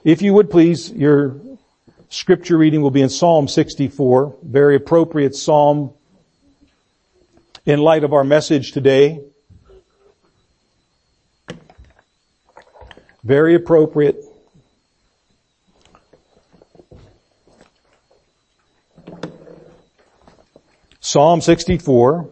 If you would please, your scripture reading will be in Psalm 64, very appropriate psalm in light of our message today. Very appropriate. Psalm 64.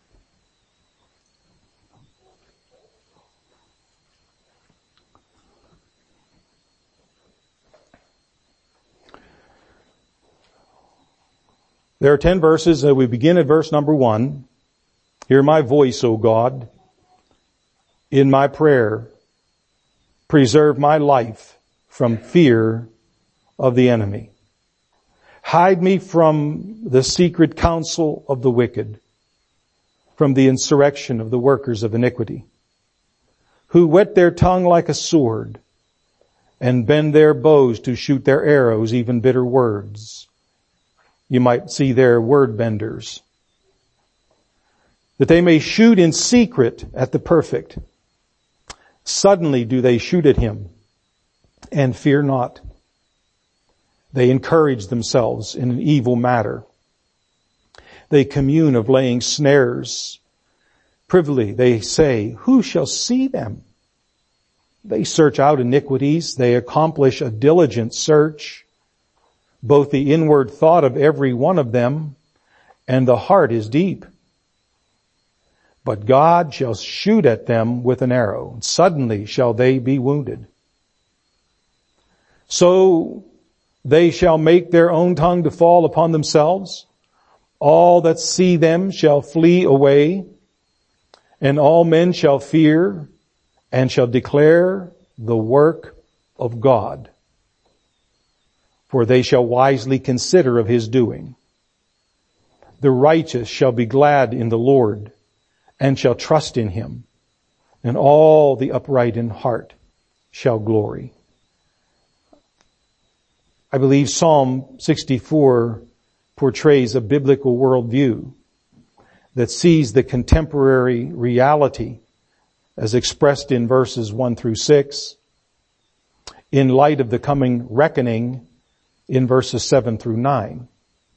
There are 10 verses. We begin at verse number 1. Hear my voice, O God, in my prayer. Preserve my life from fear of the enemy. Hide me from the secret counsel of the wicked, from the insurrection of the workers of iniquity, who whet their tongue like a sword and bend their bows to shoot their arrows, even bitter words. You might see their word benders. That they may shoot in secret at the perfect. Suddenly do they shoot at him and fear not. They encourage themselves in an evil matter. They commune of laying snares. Privily they say, who shall see them? They search out iniquities. They accomplish a diligent search. Both the inward thought of every one of them and the heart is deep. But God shall shoot at them with an arrow, and suddenly shall they be wounded. So they shall make their own tongue to fall upon themselves. All that see them shall flee away, and all men shall fear and shall declare the work of God. For they shall wisely consider of his doing. The righteous shall be glad in the Lord and shall trust in him, and all the upright in heart shall glory. I believe Psalm 64 portrays a biblical worldview that sees the contemporary reality as expressed in verses 1 through 6 in light of the coming reckoning in verses 7 through 9.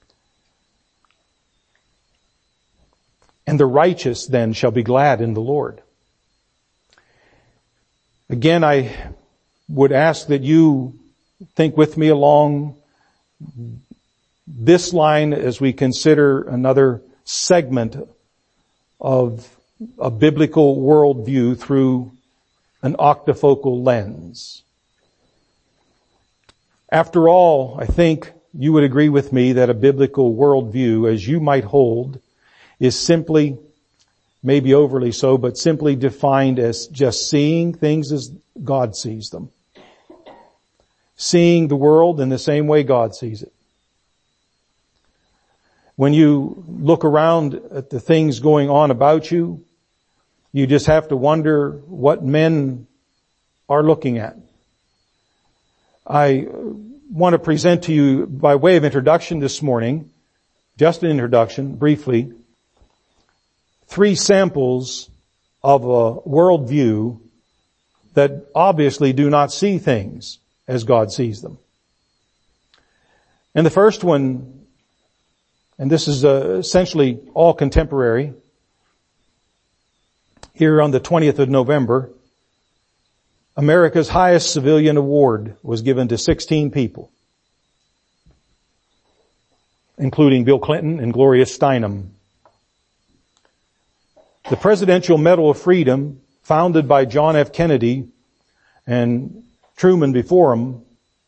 And the righteous then shall be glad in the Lord. Again, I would ask that you think with me along this line as we consider another segment of a biblical worldview through an octafocal lens. After all, I think you would agree with me that a biblical worldview, as you might hold, is simply, maybe overly so, but simply defined as just seeing things as God sees them. Seeing the world in the same way God sees it. When you look around at the things going on about you, you just have to wonder what men are looking at. I want to present to you, by way of introduction this morning, just an introduction, briefly, 3 samples of a worldview that obviously do not see things as God sees them. And the first one, and this is essentially all contemporary, here on the 20th of November, America's highest civilian award was given to 16 people, including Bill Clinton and Gloria Steinem. The Presidential Medal of Freedom, founded by John F. Kennedy and Truman before him,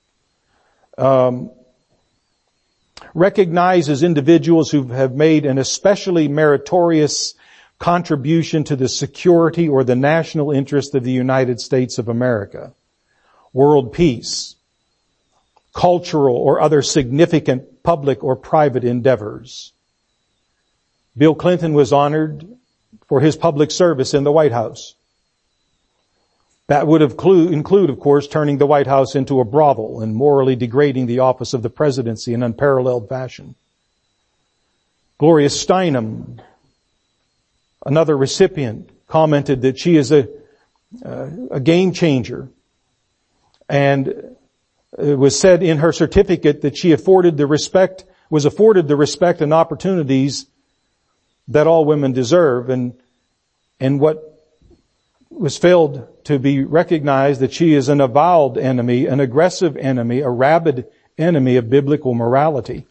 recognizes individuals who have made an especially meritorious contribution to the security or the national interest of the United States of America, world peace, cultural or other significant public or private endeavors. Bill Clinton was honored for his public service in the White House. That would include, of course, turning the White House into a brothel and morally degrading the office of the presidency in unparalleled fashion. Gloria Steinem, another recipient, commented that she is a game changer and it was said in her certificate that she was afforded the respect and opportunities that all women deserve, and what was failed to be recognized, that she is an avowed enemy, an aggressive enemy, a rabid enemy of biblical morality.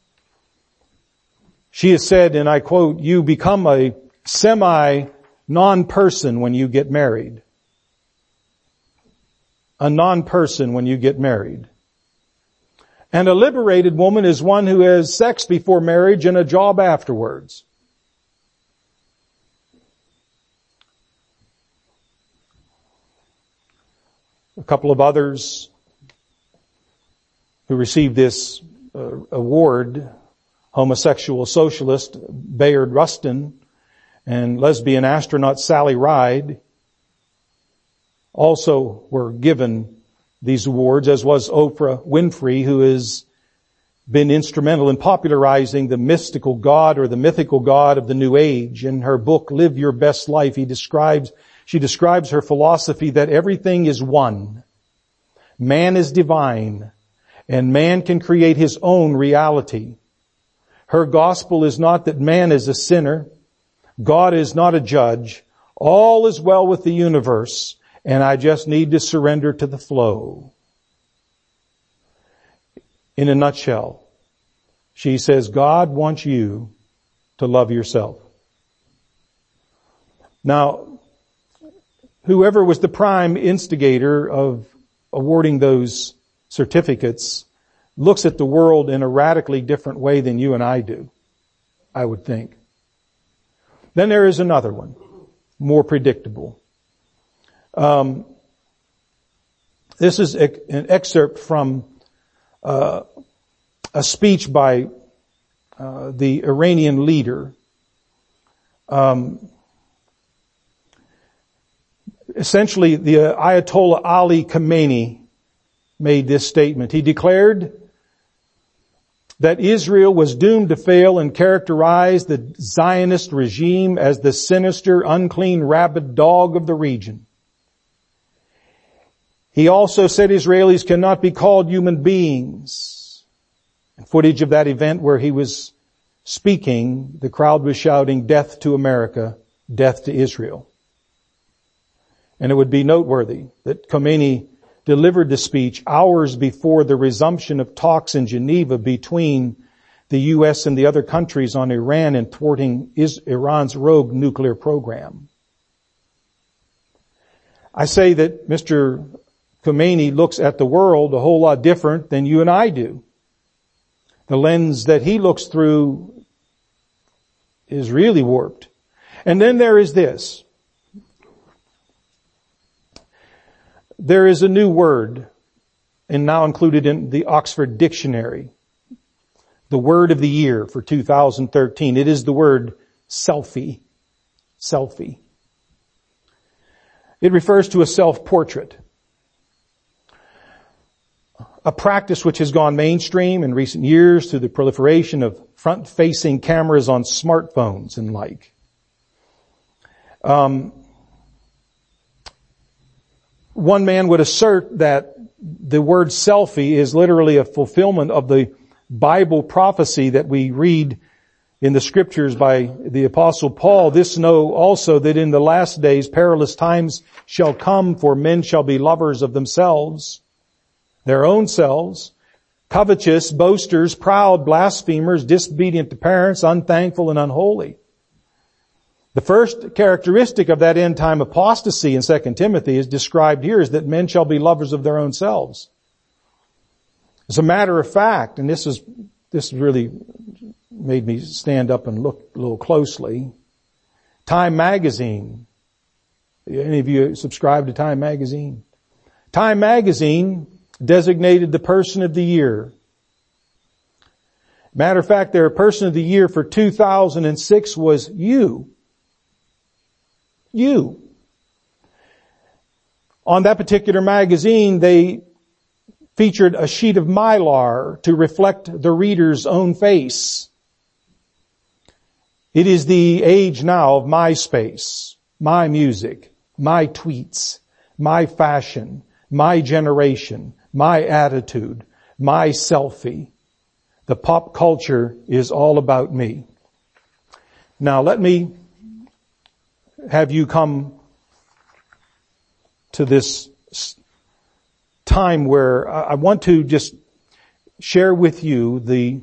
She has said, and I quote, "You become a non-person when you get married." A non-person when you get married. And a liberated woman is one who has sex before marriage and a job afterwards. A couple of others who received this award, homosexual socialist Bayard Rustin and lesbian astronaut Sally Ride, also were given these awards, as was Oprah Winfrey, who has been instrumental in popularizing the mystical God or the mythical God of the New Age. In her book, Live Your Best Life, she describes her philosophy that everything is one. Man is divine, and man can create his own reality. Her gospel is not that man is a sinner. God is not a judge. All is well with the universe, and I just need to surrender to the flow. In a nutshell, she says, God wants you to love yourself. Now, whoever was the prime instigator of awarding those certificates looks at the world in a radically different way than you and I do, I would think. Then there is another one, more predictable. This is an excerpt from a speech by the Iranian leader. Essentially, the Ayatollah Ali Khamenei made this statement. He declared that Israel was doomed to fail and characterized the Zionist regime as the sinister, unclean, rabid dog of the region. He also said Israelis cannot be called human beings. Footage of that event where he was speaking, the crowd was shouting, "Death to America, death to Israel." And it would be noteworthy that Khomeini delivered the speech hours before the resumption of talks in Geneva between the U.S. and the other countries on Iran and thwarting Iran's rogue nuclear program. I say that Mr. Khomeini looks at the world a whole lot different than you and I do. The lens that he looks through is really warped. And then there is this. There is a new word, and now included in the Oxford Dictionary. The word of the year for 2013. It is the word selfie. Selfie. It refers to a self-portrait. A practice which has gone mainstream in recent years through the proliferation of front-facing cameras on smartphones and like. One man would assert that the word selfie is literally a fulfillment of the Bible prophecy that we read in the scriptures by the Apostle Paul. This know also that in the last days perilous times shall come, for men shall be lovers of themselves, their own selves, covetous, boasters, proud, blasphemers, disobedient to parents, unthankful and unholy. The first characteristic of that end time apostasy in 2 Timothy is described here is that men shall be lovers of their own selves. As a matter of fact, and this really made me stand up and look a little closely. Time Magazine. Any of you subscribe to Time Magazine? Time Magazine designated the person of the year. Matter of fact, their person of the year for 2006 was you. You. On that particular magazine, they featured a sheet of mylar to reflect the reader's own face. It is the age now of MySpace, my music, my tweets, my fashion, my generation, my attitude, my selfie. The pop culture is all about me. Now let me have you come to this time where I want to just share with you the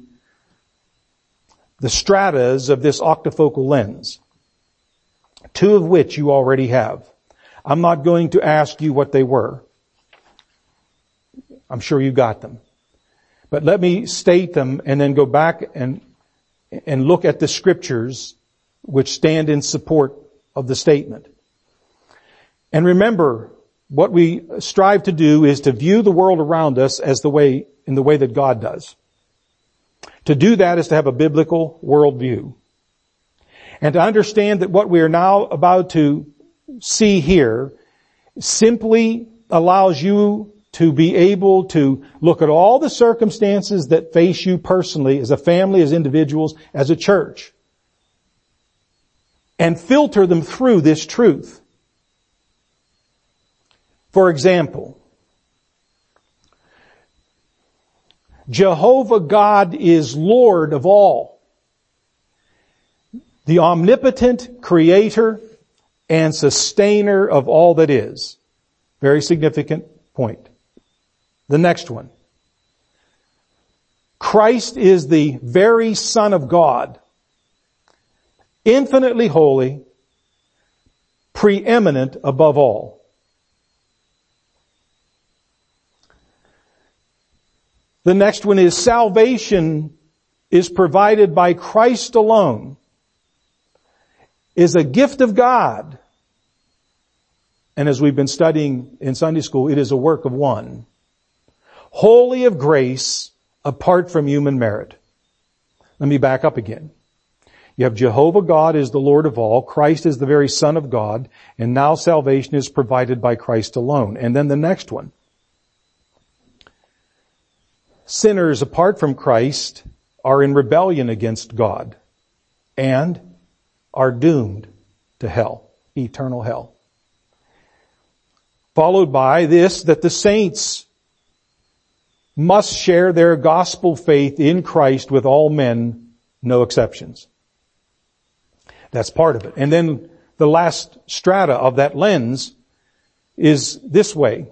stratas of this octafocal lens, two of which you already have. I'm not going to ask you what they were. I'm sure you got them. But let me state them and then go back and look at the scriptures which stand in support of the statement. And remember, what we strive to do is to view the world around us in the way that God does. To do that is to have a biblical worldview. And to understand that what we are now about to see here simply allows you to be able to look at all the circumstances that face you personally, as a family, as individuals, as a church, and filter them through this truth. For example, Jehovah God is Lord of all. The omnipotent creator and sustainer of all that is. Very significant point. The next one. Christ is the very Son of God, infinitely holy, preeminent above all. The next one is salvation is provided by Christ alone, is a gift of God. And as we've been studying in Sunday school, it is a work of one. Wholly of grace, apart from human merit. Let me back up again. You have Jehovah God is the Lord of all, Christ is the very Son of God, and now salvation is provided by Christ alone. And then the next one. Sinners apart from Christ are in rebellion against God and are doomed to hell, eternal hell. Followed by this, that the saints must share their gospel faith in Christ with all men, no exceptions. That's part of it. And then the last strata of that lens is this way.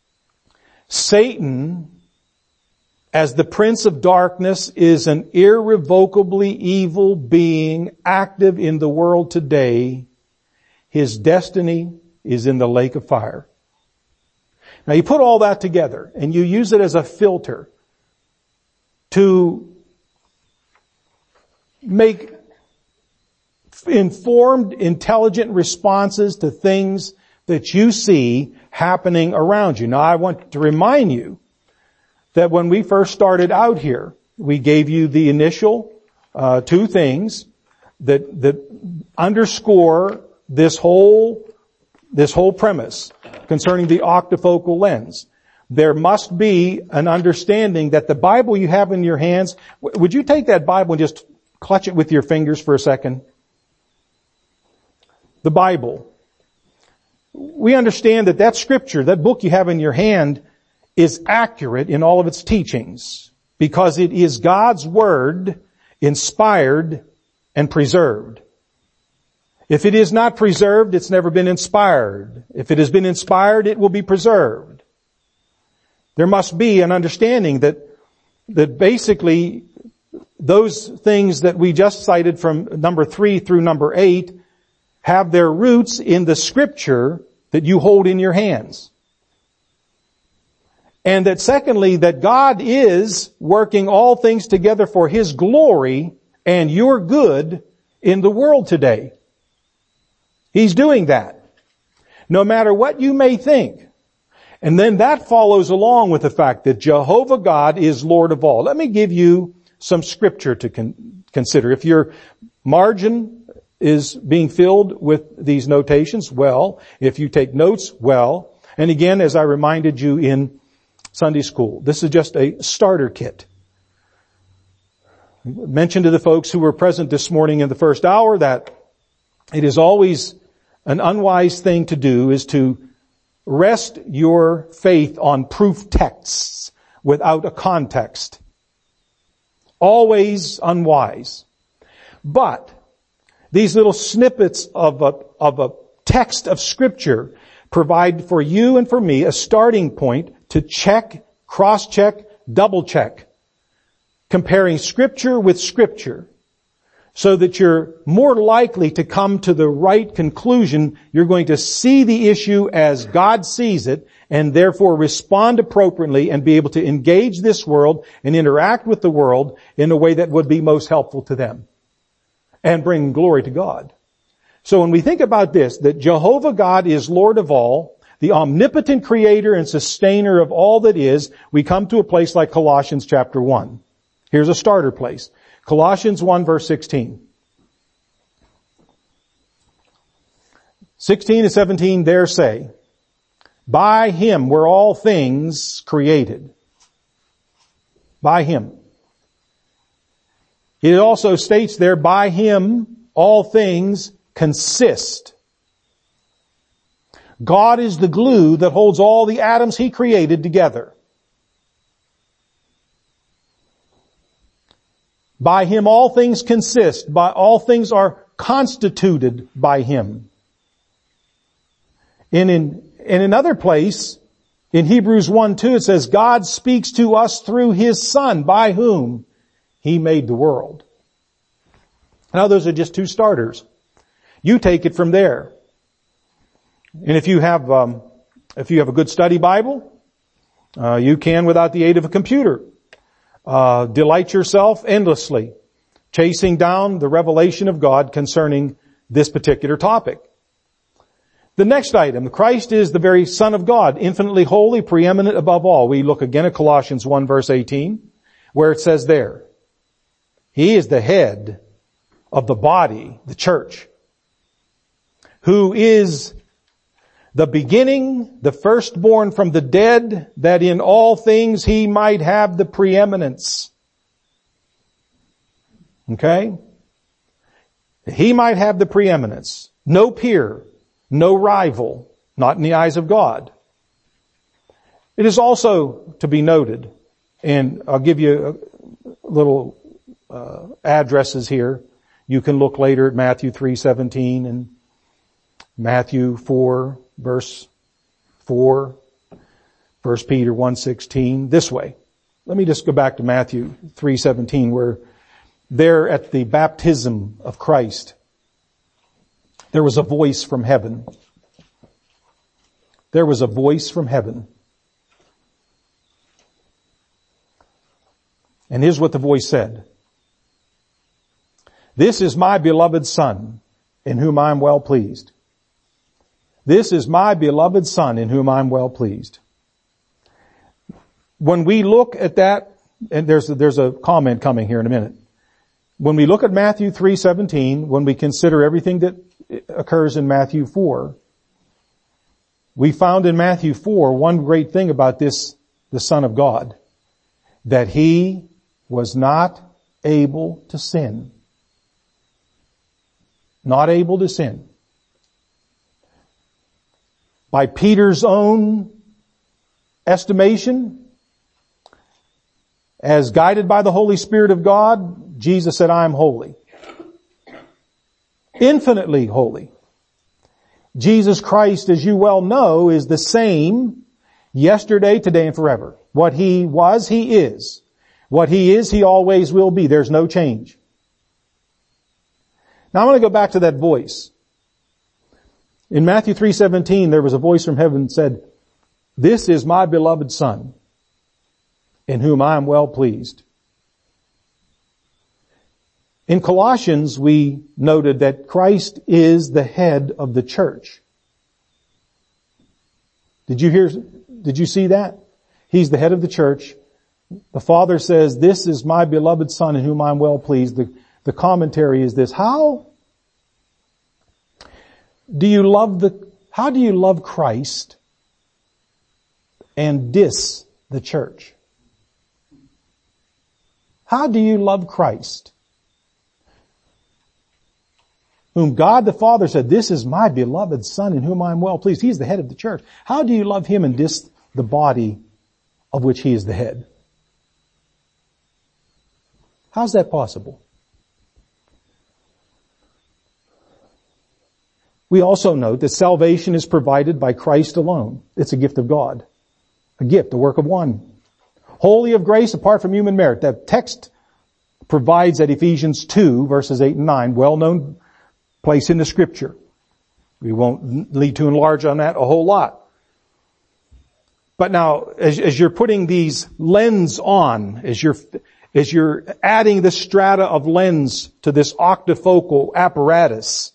Satan, as the prince of darkness, is an irrevocably evil being active in the world today. His destiny is in the lake of fire. Now you put all that together and you use it as a filter to make informed, intelligent responses to things that you see happening around you. Now I want to remind you that when we first started out here, we gave you the initial two things that underscore this whole premise concerning the octafocal lens. There must be an understanding that the Bible you have in your hands, would you take that Bible and just clutch it with your fingers for a second? The Bible. We understand that scripture, that book you have in your hand, is accurate in all of its teachings because it is God's Word, inspired and preserved. If it is not preserved, it's never been inspired. If it has been inspired, it will be preserved. There must be an understanding that basically those things that we just cited from number 3 through number 8 have their roots in the scripture that you hold in your hands. And that secondly, that God is working all things together for His glory and your good in the world today. He's doing that. No matter what you may think. And then that follows along with the fact that Jehovah God is Lord of all. Let me give you some scripture to consider. If your margin is being filled with these notations, well. If you take notes, well. And again, as I reminded you in Sunday school, this is just a starter kit. I mentioned to the folks who were present this morning in the first hour that it is always an unwise thing to do is to rest your faith on proof texts without a context. Always unwise. But these little snippets of a text of Scripture provide for you and for me a starting point to check, cross-check, double-check, comparing Scripture with Scripture, so that you're more likely to come to the right conclusion. You're going to see the issue as God sees it, and therefore respond appropriately and be able to engage this world and interact with the world in a way that would be most helpful to them and bring glory to God. So when we think about this, that Jehovah God is Lord of all, the omnipotent creator and sustainer of all that is, we come to a place like Colossians chapter 1. Here's a starter place. Colossians 1 verse 16. 16 and 17 there say, by Him were all things created. By Him. It also states there, by Him all things consist. God is the glue that holds all the atoms He created together. By Him all things consist. By all things are constituted by Him. And in another place, in Hebrews 1:2, it says, God speaks to us through His Son, by whom He made the world. Now those are just two starters. You take it from there. And if you have a good study Bible, you can, without the aid of a computer, delight yourself endlessly, chasing down the revelation of God concerning this particular topic. The next item, Christ is the very Son of God, infinitely holy, preeminent above all. We look again at Colossians 1 verse 18, where it says there, He is the head of the body, the church, who is the beginning, the firstborn from the dead, that in all things He might have the preeminence. Okay? He might have the preeminence. No peer, no rival, not in the eyes of God. It is also to be noted, and I'll give you a little addresses here. You can look later at Matthew 3:17 and Matthew 4 verse 4, 1 Peter 1:16, this way. Let me just go back to Matthew 3:17, where there at the baptism of Christ, there was a voice from heaven. There was a voice from heaven. And here's what the voice said. This is my beloved Son, in whom I am well pleased. This is my beloved Son, in whom I am well pleased. When we look at that, and there's a comment coming here in a minute. When we look at Matthew 3:17, when we consider everything that occurs in Matthew 4, we found in Matthew 4 one great thing about this, the Son of God, that He was not able to sin. Not able to sin. By Peter's own estimation, as guided by the Holy Spirit of God, Jesus said, I am holy. Infinitely holy. Jesus Christ, as you well know, is the same yesterday, today, and forever. What He was, He is. What He is, He always will be. There's no change. Now I want to go back to that voice. In Matthew 3:17, there was a voice from heaven that said, this is my beloved Son, in whom I am well pleased. In Colossians, we noted that Christ is the head of the church. Did you see that? He's the head of the church. The Father says, this is my beloved Son, in whom I am well pleased. The commentary is this: how do you love Christ and diss the church? How do you love Christ? whom God the Father said, this is my beloved Son in whom I am well pleased. He's the head of the church. How do you love him and diss the body of which he is the head? How's that possible? We also note that salvation is provided by Christ alone. It's a gift of God. A gift, a work of one. Wholly of grace apart from human merit. That text provides at Ephesians 2 verses 8 and 9, well-known place in the scripture. We won't need to enlarge on that a whole lot. But now, as you're putting these lens on, as you're adding the strata of lens to this octafocal apparatus,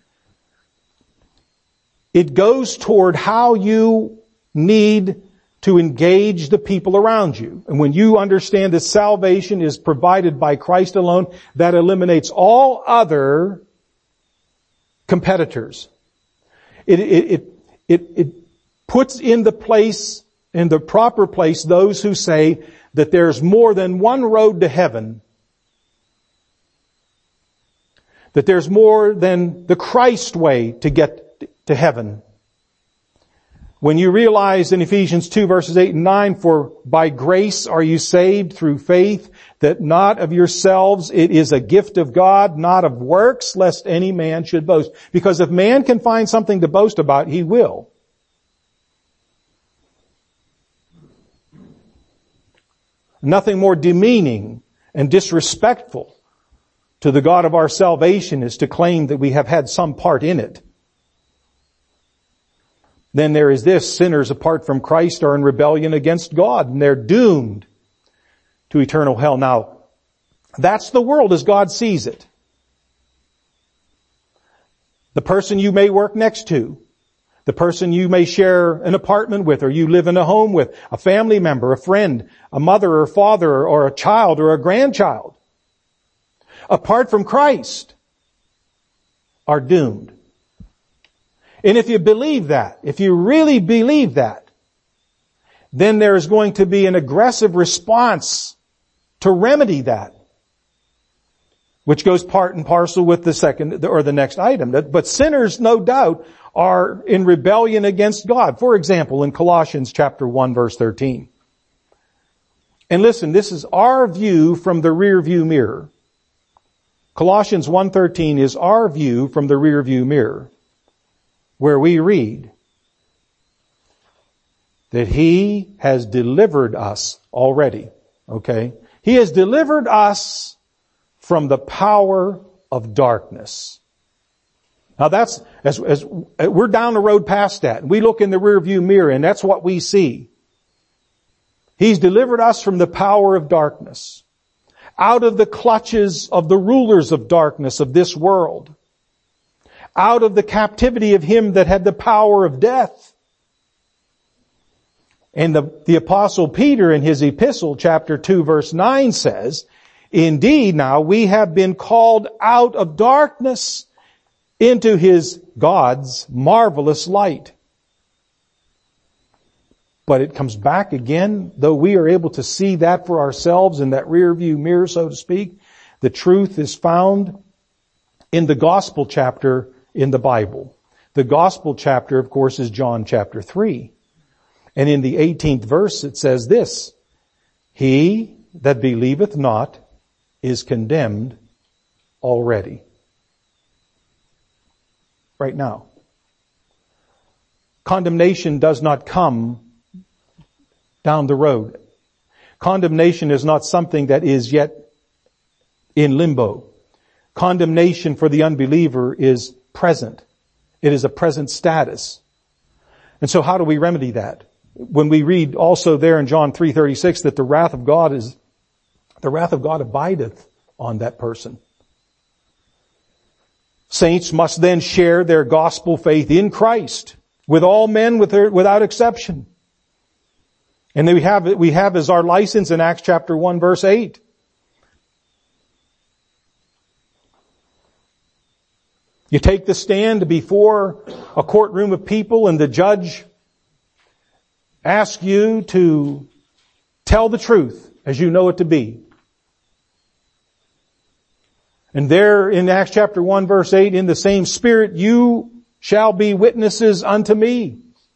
it goes toward how you need to engage the people around you. And when you understand that salvation is provided by Christ alone, that eliminates all other competitors. It puts in the proper place those who say that there's more than one road to heaven. That there's more than the Christ way to get to heaven. When you realize in Ephesians 2 verses 8 and 9, for by grace are you saved through faith, that not of yourselves, it is a gift of God, not of works, lest any man should boast. Because if man can find something to boast about, he will. Nothing more demeaning and disrespectful to the God of our salvation is to claim that we have had some part in it. Then there is this, sinners apart from Christ are in rebellion against God, and they're doomed to eternal hell. Now, that's the world as God sees it. The person you may work next to, the person you may share an apartment with, or you live in a home with, a family member, a friend, a mother or father, or a child or a grandchild, apart from Christ, are doomed. And if you believe that, if you really believe that, then there is going to be an aggressive response to remedy that, which goes part and parcel with the second or the next item. But sinners, no doubt, are in rebellion against God. For example, in Colossians chapter 1 verse 13. And listen, this is our view from the rear view mirror. Colossians 1:13 is our view from the rear view mirror, where we read that He has delivered us already. Okay? He has delivered us from the power of darkness. Now that's, as we're down the road past that, and we look in the rear view mirror, and that's what we see. He's delivered us from the power of darkness, out of the clutches of the rulers of darkness of this world, out of the captivity of him that had the power of death. And the Apostle Peter in his epistle, chapter 2, verse 9 says, indeed now we have been called out of darkness into his, God's, marvelous light. But it comes back again, though we are able to see that for ourselves in that rear view mirror, so to speak, the truth is found in the gospel chapter in the Bible. The gospel chapter, of course, is John chapter 3. And in the 18th verse it says this, he that believeth not is condemned already. Right now. Condemnation does not come down the road. Condemnation is not something that is yet in limbo. Condemnation for the unbeliever is present. It is a present status. And so how do we remedy that? When we read also there in John 3:36 that the wrath of God abideth on that person. Saints must then share their gospel faith in Christ with all men without exception. And then we have as our license in Acts chapter 1 verse 8. You take the stand before a courtroom of people and the judge asks you to tell the truth as you know it to be. And there in Acts chapter 1 verse 8, in the same Spirit, you shall be witnesses unto me,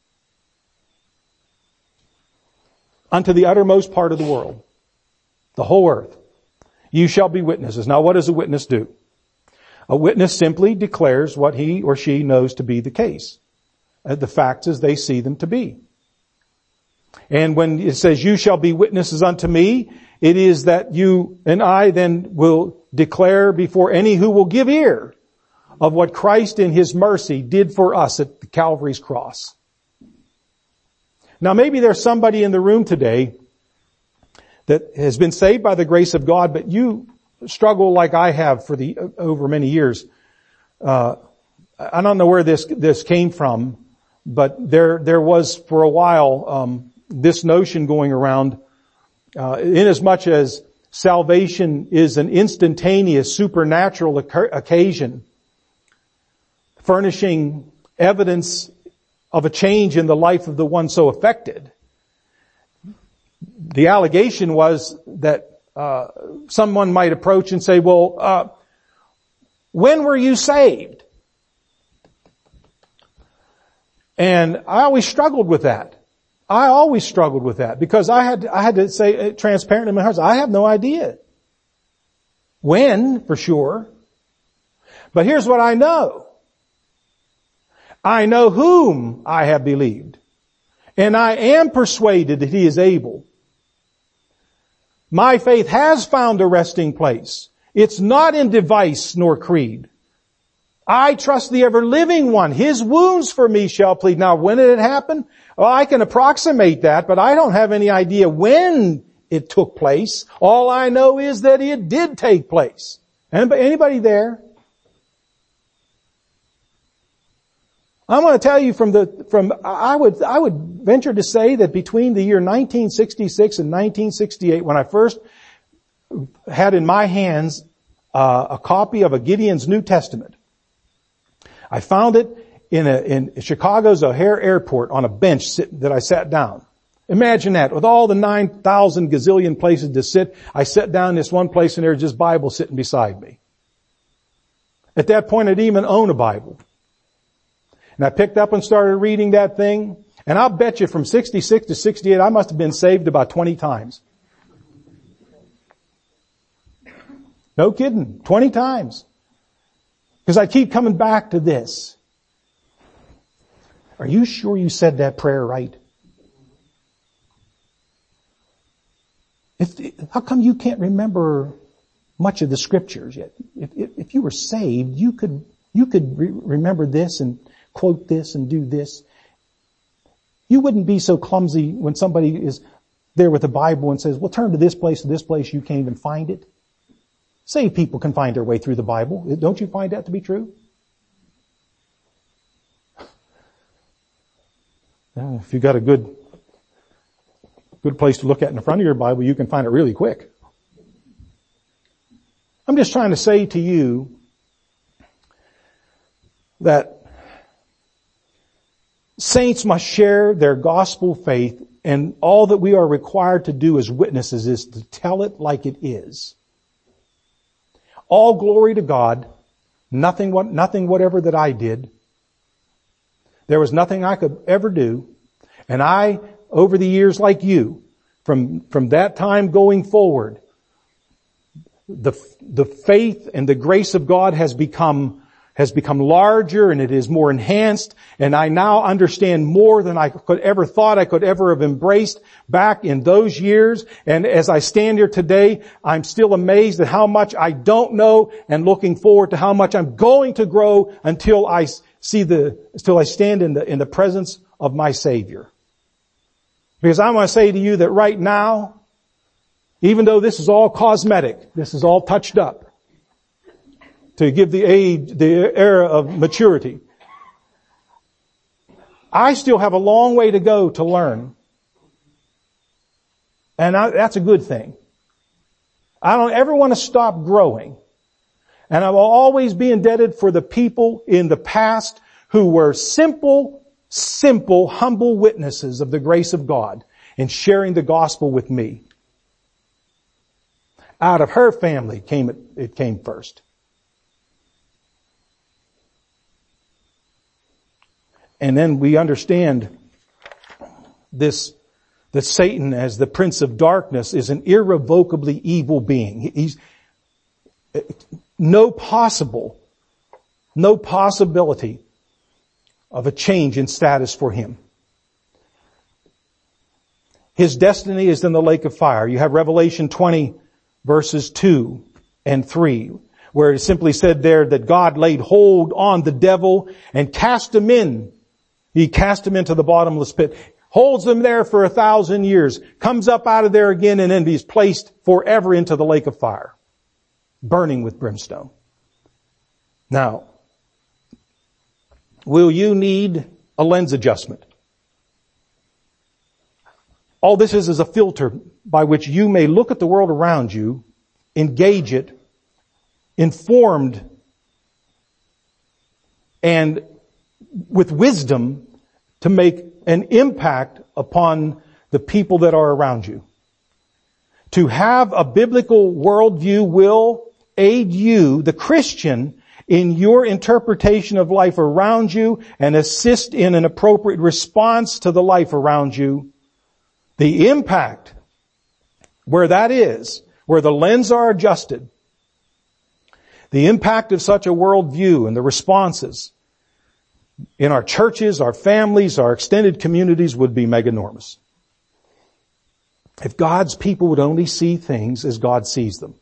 unto the uttermost part of the world, the whole earth. You shall be witnesses. Now what does a witness do? A witness simply declares what he or she knows to be the case, the facts as they see them to be. And when it says, you shall be witnesses unto me, it is that you and I then will declare before any who will give ear of what Christ in His mercy did for us at the Calvary's cross. Now maybe there's somebody in the room today that has been saved by the grace of God, but you struggle like I have for over many years. I don't know where this came from, but there was for a while, this notion going around, inasmuch as salvation is an instantaneous supernatural occasion, furnishing evidence of a change in the life of the one so affected. The allegation was that someone might approach and say, well, when were you saved? And I always struggled with that. Because I had to say transparent in my heart, I have no idea when, for sure. But here's what I know. I know whom I have believed. And I am persuaded that He is able. My faith has found a resting place. It's not in device nor creed. I trust the ever-living one. His wounds for me shall plead. Now, when did it happen? Well, I can approximate that, but I don't have any idea when it took place. All I know is that it did take place. Anybody there? I'm going to tell you I would venture to say that between the year 1966 and 1968, when I first had in my hands a copy of a Gideon's New Testament, I found it in Chicago's O'Hare Airport on a bench that I sat down. Imagine that, with all the 9,000 gazillion places to sit, I sat down in this one place and there was just Bible sitting beside me. At that point, I didn't even own a Bible. And I picked up and started reading that thing, and I'll bet you from 66 to 68, I must have been saved about 20 times. No kidding, 20 times. Because I keep coming back to this. Are you sure you said that prayer right? How come you can't remember much of the scriptures yet? If you were saved, you could remember this and quote this and do this. You wouldn't be so clumsy when somebody is there with the Bible and says, well, turn to this place, you can't even find it. Saved people can find their way through the Bible. Don't you find that to be true? If you got a good place to look at in the front of your Bible, you can find it really quick. I'm just trying to say to you that saints must share their gospel faith, and all that we are required to do as witnesses is to tell it like it is. All glory to God. Nothing whatever that I did. There was nothing I could ever do. And I, over the years like you, from that time going forward, the faith and the grace of God has become larger, and it is more enhanced, and I now understand more than I could ever thought I could ever have embraced back in those years. And as I stand here today, I'm still amazed at how much I don't know, and looking forward to how much I'm going to grow until I stand in the presence of my Savior. Because I want to say to you that right now, even though this is all cosmetic, this is all touched up, to give the era of maturity, I still have a long way to go to learn. And that's a good thing. I don't ever want to stop growing. And I will always be indebted for the people in the past who were simple, humble witnesses of the grace of God in sharing the gospel with me. Out of her family it came first. And then we understand this, that Satan, as the prince of darkness, is an irrevocably evil being. He's no possibility of a change in status for him. His destiny is in the lake of fire. You have Revelation 20 verses 2 and 3, where it simply said there that God laid hold on the devil and cast him in. He cast him into the bottomless pit, holds him there for 1,000 years, comes up out of there again, and then he's placed forever into the lake of fire, burning with brimstone. Now, will you need a lens adjustment? All this is a filter by which you may look at the world around you, engage it, informed and with wisdom to make an impact upon the people that are around you. To have a biblical worldview will aid you, the Christian, in your interpretation of life around you and assist in an appropriate response to the life around you. The impact, where that is, where the lens are adjusted, the impact of such a worldview and the responses in our churches, our families, our extended communities would be meganormous. If God's people would only see things as God sees them.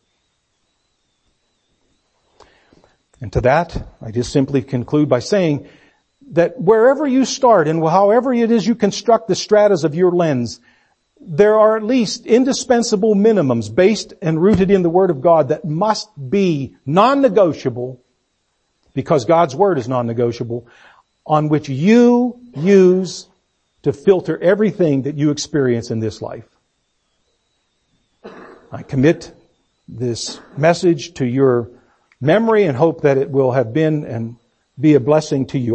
And to that, I just simply conclude by saying that wherever you start and however it is you construct the stratas of your lens, there are at least indispensable minimums based and rooted in the Word of God that must be non-negotiable, because God's Word is non-negotiable, on which you use to filter everything that you experience in this life. I commit this message to your memory and hope that it will have been and be a blessing to you.